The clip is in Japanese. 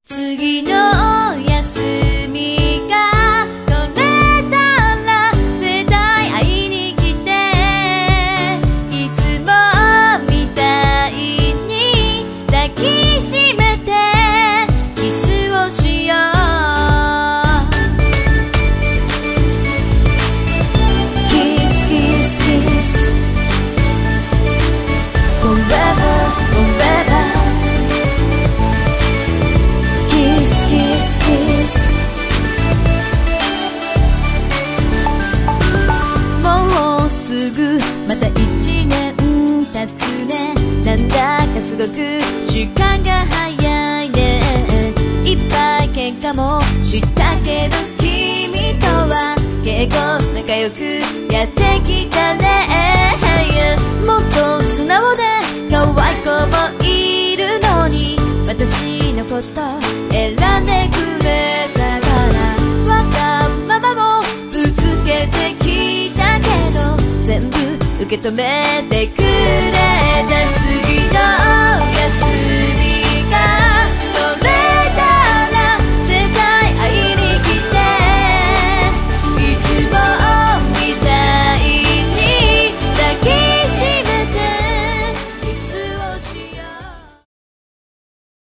次の休みが取れたら絶対会いに来て、いつもみたいに抱きしめてキスをしよう。キスキスキス Forever foreverすぐまた一年経つね。なんだかすごく時間が早いね。いっぱい喧嘩もしたけど君とは結構仲良くやってきたね。もっと素直で可愛い子もいるのに私のこと選んでくれたからわがままもぶつけてきたけど全部受け止めてくれ